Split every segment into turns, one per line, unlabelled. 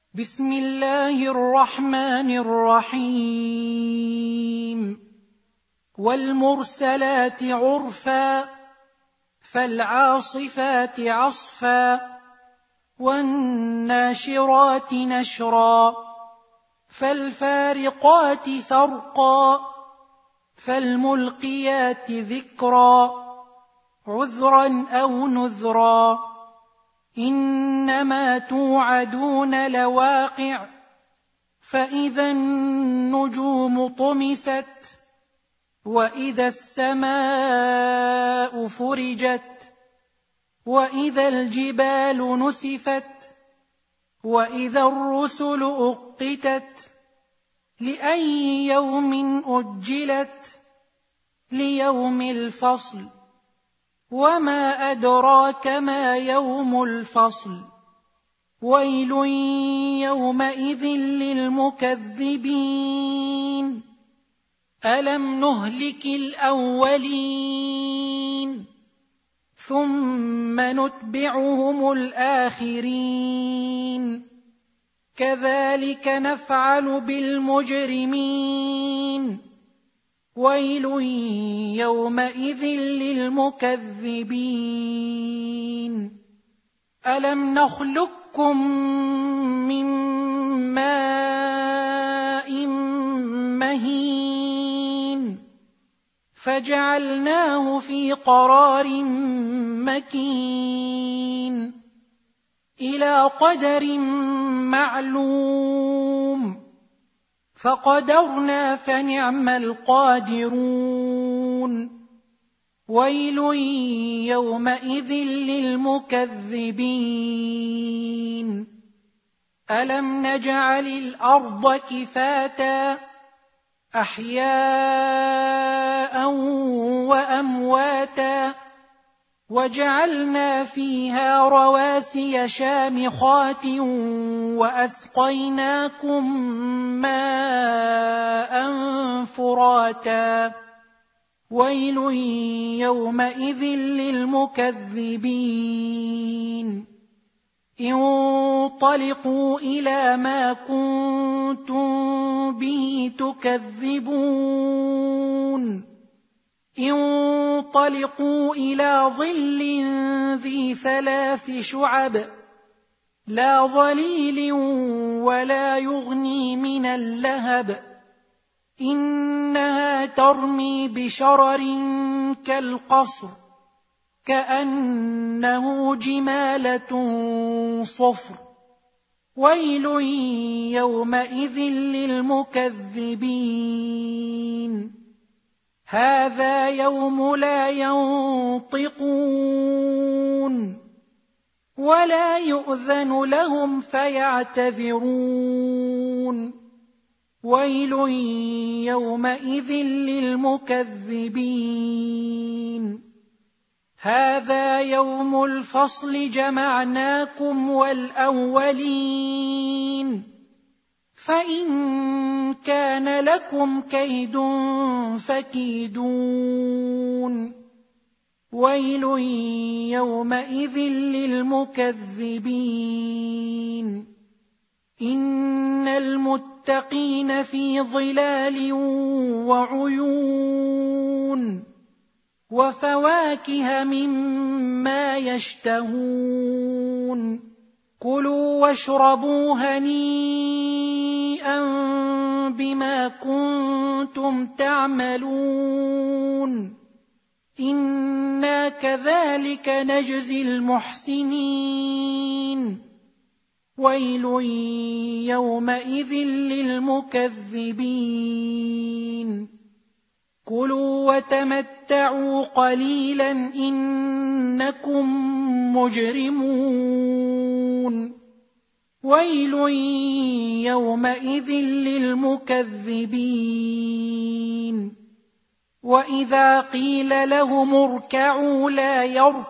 بسم الله الرحمن الرحيم والمرسلات عرفا فالعاصفات عصفا والناشرات نشرا فالفارقات فرقا فالملقيات ذكرا عذرا أو نذرا إنما توعدون لواقع فإذا النجوم طمست وإذا السماء فرجت وإذا الجبال نسفت وإذا الرسل أقتت لأي يوم أجلت ليوم الفصل وما أدراك ما يوم الفصل ويل يومئذ للمكذبين ألم نهلك الأولين ثم نتبعهم الآخرين كذلك نفعل بالمجرمين ويل يومئذ للمكذبين ألم نخلقكم من ماء مهين فجعلناه في قرار مكين إلى قدر معلوم فقدرنا فنعم القادرون ويل يومئذ للمكذبين ألم نجعل الأرض كفاتا أحياء وأمواتا وجعلنا فيها رواسي شامخات وأسقيناكم ماء فراتا ويل يومئذ للمكذبين انطلقوا إلى ما كنتم به تكذبون انطلقوا إلى ظل ذي 3 شعب لا ظليل ولا يغني من اللهب إنها ترمي بشرر كالقصر كأنه جمالة صفر ويل يومئذ للمكذبين هذا يوم لا ينطقون ولا يؤذن لهم فيعتذرون ويل يومئذ للمكذبين هذا يوم الفصل جمعناكم والأولين فإن كان لكم كيد فكيدون ويل يومئذ للمكذبين إن المتقين في ظلال وعيون وفواكه مما يشتهون كلوا واشربوا هنيئا بما كنتم تعملون إنا كذلك نجزي المحسنين ويل يومئذ للمكذبين كلوا وتمتعوا قليلا إنكم مجرمون ويل يومئذ للمكذبين وإذا قيل لهم اركعوا لا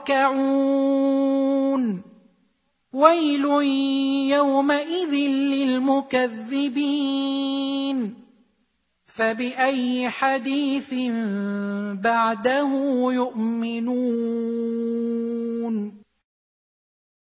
يركعون ويل يومئذ للمكذبين فبأي حديث بعده يؤمنون